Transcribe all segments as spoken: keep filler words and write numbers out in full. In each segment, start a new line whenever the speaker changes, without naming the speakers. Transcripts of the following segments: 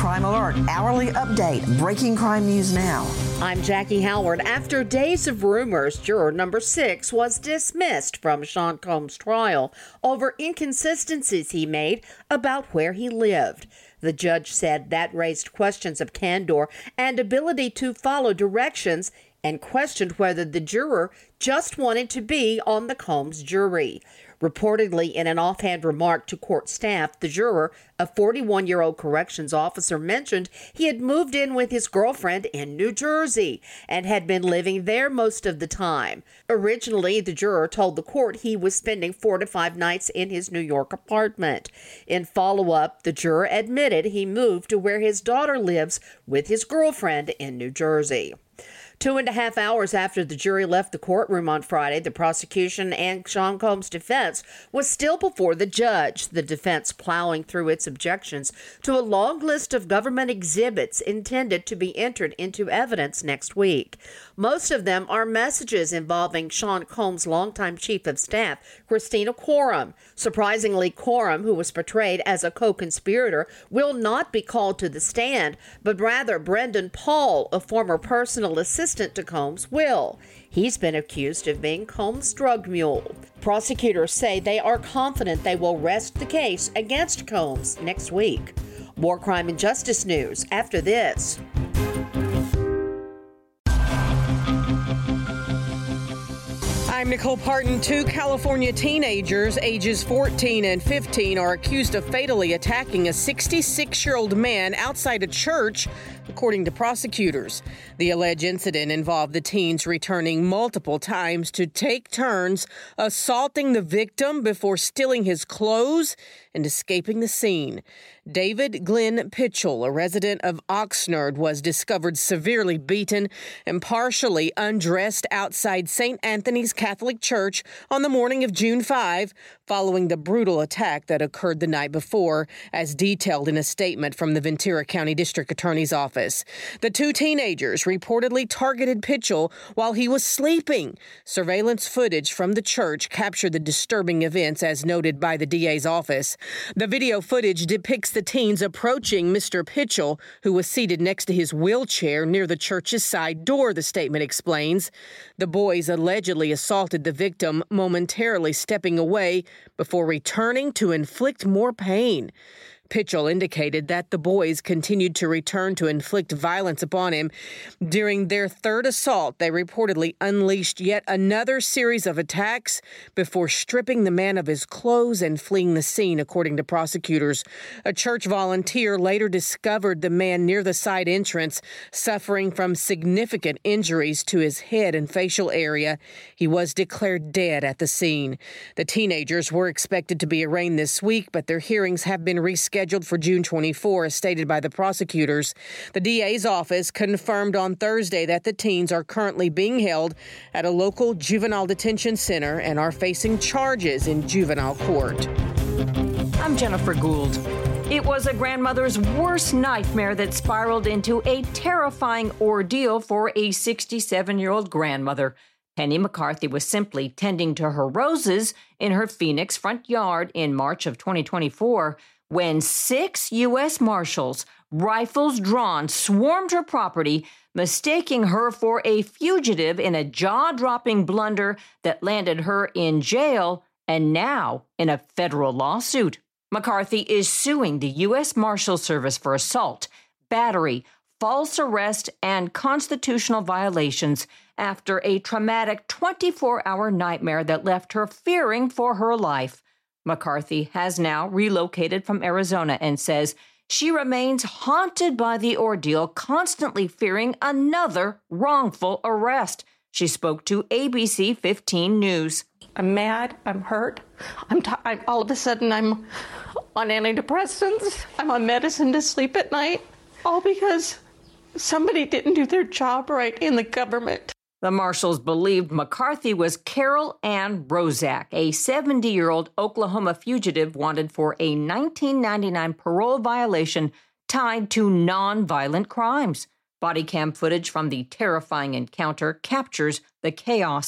Crime Alert, hourly update, breaking crime news now.
I'm Jackie Howard. After days of rumors, juror number six was dismissed from Sean Combs' trial over inconsistencies he made about where he lived. The judge said that raised questions of candor and ability to follow directions and questioned whether the juror just wanted to be on the Combs jury. Reportedly, in an offhand remark to court staff, the juror, a forty-one-year-old corrections officer, mentioned he had moved in with his girlfriend in New Jersey and had been living there most of the time. Originally, the juror told the court he was spending four to five nights in his New York apartment. In follow-up, the juror admitted he moved to where his daughter lives with his girlfriend in New Jersey. Two and a half hours after the jury left the courtroom on Friday, the prosecution and Sean Combs' defense was still before the judge, the defense plowing through its objections to a long list of government exhibits intended to be entered into evidence next week. Most of them are messages involving Sean Combs' longtime chief of staff, Christina Coram. Surprisingly, Coram, who was portrayed as a co-conspirator, will not be called to the stand, but rather Brendan Paul, a former personal assistant to Combs, will. He's been accused of being Combs' drug mule. Prosecutors say they are confident they will rest the case against Combs next week. More crime and justice news after this.
I'm Nicole Parton. Two California teenagers, ages fourteen and fifteen, are accused of fatally attacking a sixty-six-year-old man outside a church, according to prosecutors. The alleged incident involved the teens returning multiple times to take turns assaulting the victim before stealing his clothes and escaping the scene. David Glenn Pitchell, a resident of Oxnard, was discovered severely beaten and partially undressed outside Saint Anthony's Catholic Church on the morning of June fifth, following the brutal attack that occurred the night before, as detailed in a statement from the Ventura County District Attorney's Office. The two teenagers reportedly targeted Pitchell while he was sleeping. Surveillance footage from the church captured the disturbing events, as noted by the D A's office. The video footage depicts the teens approaching Mister Pitchell, who was seated next to his wheelchair near the church's side door, the statement explains. The boys allegedly assaulted the victim, momentarily stepping away before returning to inflict more pain. Pitchell indicated that the boys continued to return to inflict violence upon him. During their third assault, they reportedly unleashed yet another series of attacks before stripping the man of his clothes and fleeing the scene, according to prosecutors. A church volunteer later discovered the man near the side entrance, suffering from significant injuries to his head and facial area. He was declared dead at the scene. The teenagers were expected to be arraigned this week, but their hearings have been rescheduled for June twenty-fourth, as stated by the prosecutors. The D A's office confirmed on Thursday that the teens are currently being held at a local juvenile detention center and are facing charges in juvenile court.
I'm Jennifer Gould. It was a grandmother's worst nightmare that spiraled into a terrifying ordeal for a sixty-seven-year-old grandmother. Penny McCarthy was simply tending to her roses in her Phoenix front yard in March of twenty twenty-four when six U S Marshals, rifles drawn, swarmed her property, mistaking her for a fugitive in a jaw-dropping blunder that landed her in jail and now in a federal lawsuit. McCarthy is suing the U S Marshal Service for assault, battery, false arrest, and constitutional violations after a traumatic twenty-four hour nightmare that left her fearing for her life. McCarthy has now relocated from Arizona and says she remains haunted by the ordeal, constantly fearing another wrongful arrest. She spoke to A B C fifteen News.
I'm mad. I'm hurt. I'm, t- I'm all of a sudden I'm on antidepressants. I'm on medicine to sleep at night, all because somebody didn't do their job right in the government.
The marshals believed McCarthy was Carol Ann Rozak, a seventy-year-old Oklahoma fugitive wanted for a nineteen ninety-nine parole violation tied to nonviolent crimes. Body cam footage from the terrifying encounter captures the chaos.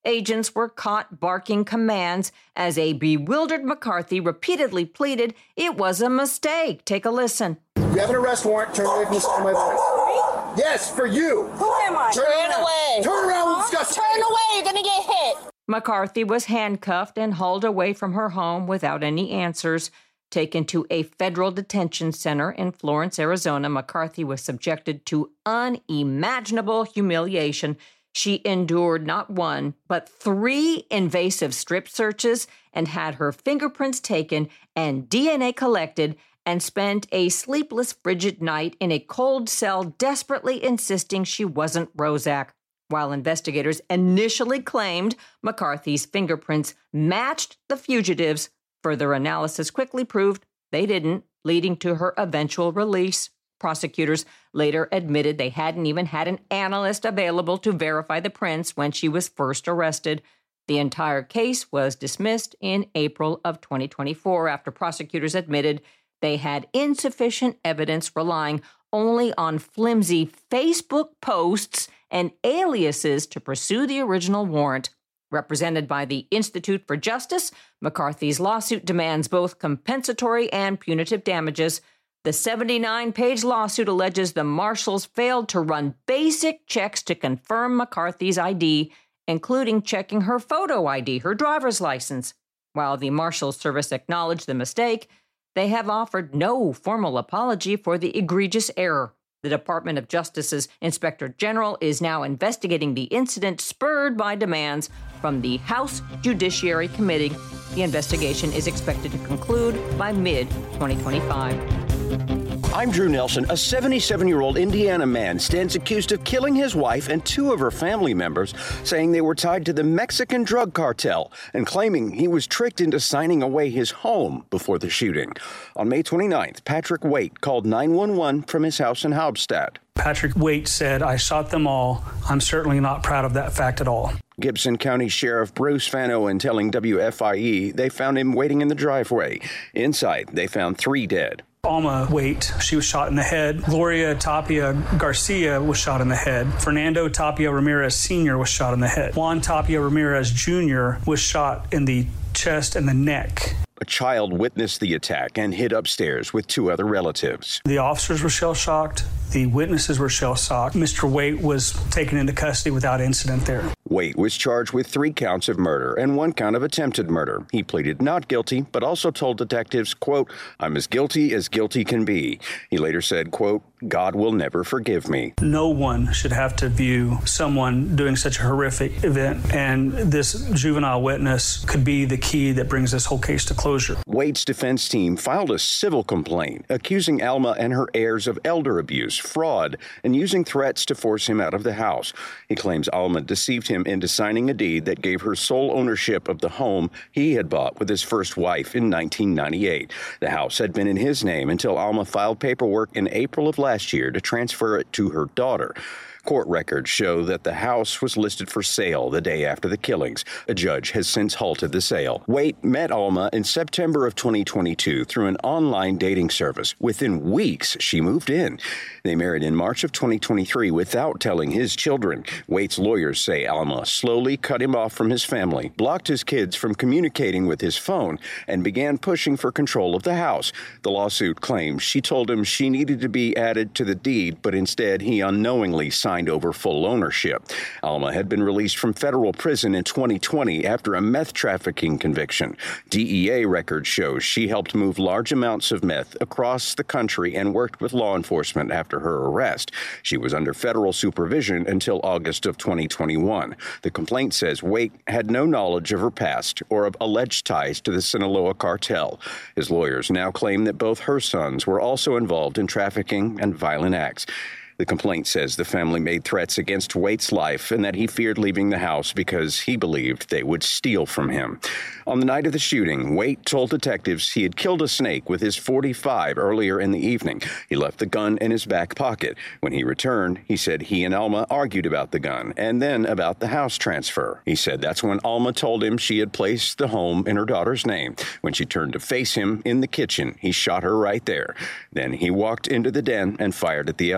agents were caught barking commands as a bewildered McCarthy repeatedly pleaded it was a mistake. Take a listen.
You have an arrest warrant. Turn away from the sound of my voice. Yes, for you.
Who am I?
Turn,
Turn
around.
away.
Turn around. We'll
huh?
discuss
Turn away. You're going to get hit.
McCarthy was handcuffed and hauled away from her home without any answers. Taken to a federal detention center in Florence, Arizona, McCarthy was subjected to unimaginable humiliation. She endured not one, but three invasive strip searches and had her fingerprints taken and D N A collected and spent a sleepless, frigid night in a cold cell, desperately insisting she wasn't Rozak. While investigators initially claimed McCarthy's fingerprints matched the fugitives, further analysis quickly proved they didn't, leading to her eventual release. Prosecutors later admitted they hadn't even had an analyst available to verify the prints when she was first arrested. The entire case was dismissed in April of twenty twenty-four after prosecutors admitted they had insufficient evidence, relying only on flimsy Facebook posts and aliases to pursue the original warrant. Represented by the Institute for Justice, McCarthy's lawsuit demands both compensatory and punitive damages. The seventy-nine page lawsuit alleges the marshals failed to run basic checks to confirm McCarthy's I D, including checking her photo I D, her driver's license. While the Marshals Service acknowledged the mistake, they have offered no formal apology for the egregious error. The Department of Justice's Inspector General is now investigating the incident, spurred by demands from the House Judiciary Committee. The investigation is expected to conclude by mid twenty twenty-five.
I'm Drew Nelson. A seventy-seven-year-old Indiana man stands accused of killing his wife and two of her family members, saying they were tied to the Mexican drug cartel and claiming he was tricked into signing away his home before the shooting. On May twenty-ninth, Patrick Waite called nine one one from his house in Haubstadt.
Patrick Waite said, "I shot them all. I'm certainly not proud of that fact at all."
Gibson County Sheriff Bruce Van Owen telling W F I E they found him waiting in the driveway. Inside, they found three dead.
Alma Waite, she was shot in the head. Gloria Tapia Garcia was shot in the head. Fernando Tapia Ramirez Senior was shot in the head. Juan Tapia Ramirez Junior was shot in the chest and the neck.
A child witnessed the attack and hid upstairs with two other relatives.
The officers were shell-shocked. The witnesses were shell-shocked. Mister Waite was taken into custody without incident there.
Waite was charged with three counts of murder and one count of attempted murder. He pleaded not guilty, but also told detectives, quote, "I'm as guilty as guilty can be." He later said, quote, "God will never forgive me."
No one should have to view someone doing such a horrific event, and this juvenile witness could be the key that brings this whole case to closure.
Waite's defense team filed a civil complaint accusing Alma and her heirs of elder abuse, fraud, and using threats to force him out of the house. He claims Alma deceived him into signing a deed that gave her sole ownership of the home he had bought with his first wife in nineteen ninety-eight. The house had been in his name until Alma filed paperwork in April of last year to transfer it to her daughter. Court records show that the house was listed for sale the day after the killings. A judge has since halted the sale. Waite met Alma in September of twenty twenty-two through an online dating service. Within weeks, she moved in. They married in March of twenty twenty-three without telling his children. Waite's lawyers say Alma slowly cut him off from his family, blocked his kids from communicating with his phone, and began pushing for control of the house. The lawsuit claims she told him she needed to be added to the deed, but instead he unknowingly signed over full ownership. Alma had been released from federal prison in twenty twenty after a meth trafficking conviction. D E A records show she helped move large amounts of meth across the country and worked with law enforcement after her arrest. She was under federal supervision until August of twenty twenty-one. The complaint says Waite had no knowledge of her past or of alleged ties to the Sinaloa cartel. His lawyers now claim that both her sons were also involved in trafficking and violent acts. The complaint says the family made threats against Waite's life and that he feared leaving the house because he believed they would steal from him. On the night of the shooting, Waite told detectives he had killed a snake with his forty-five earlier in the evening. He left the gun in his back pocket. When he returned, he said he and Alma argued about the gun and then about the house transfer. He said that's when Alma told him she had placed the home in her daughter's name. When she turned to face him in the kitchen, he shot her right there. Then he walked into the den and fired at the others.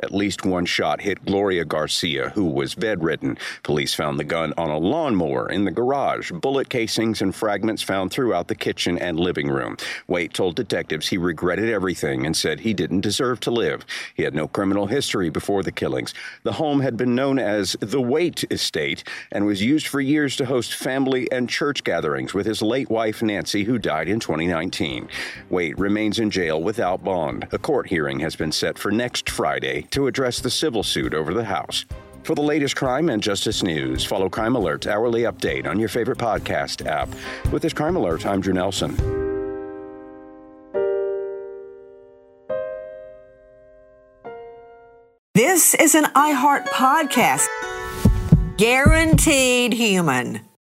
At least one shot hit Gloria Garcia, who was bedridden. Police found the gun on a lawnmower in the garage. Bullet casings and fragments found throughout the kitchen and living room. Waite told detectives he regretted everything and said he didn't deserve to live. He had no criminal history before the killings. The home had been known as the Waite Estate and was used for years to host family and church gatherings with his late wife, Nancy, who died in twenty nineteen. Waite remains in jail without bond. A court hearing has been set for next Friday to address the civil suit over the house. For the latest crime and justice news, follow Crime Alert's hourly update on your favorite podcast app. With this Crime Alert, I'm Drew Nelson.
This is an iHeart podcast. Guaranteed human.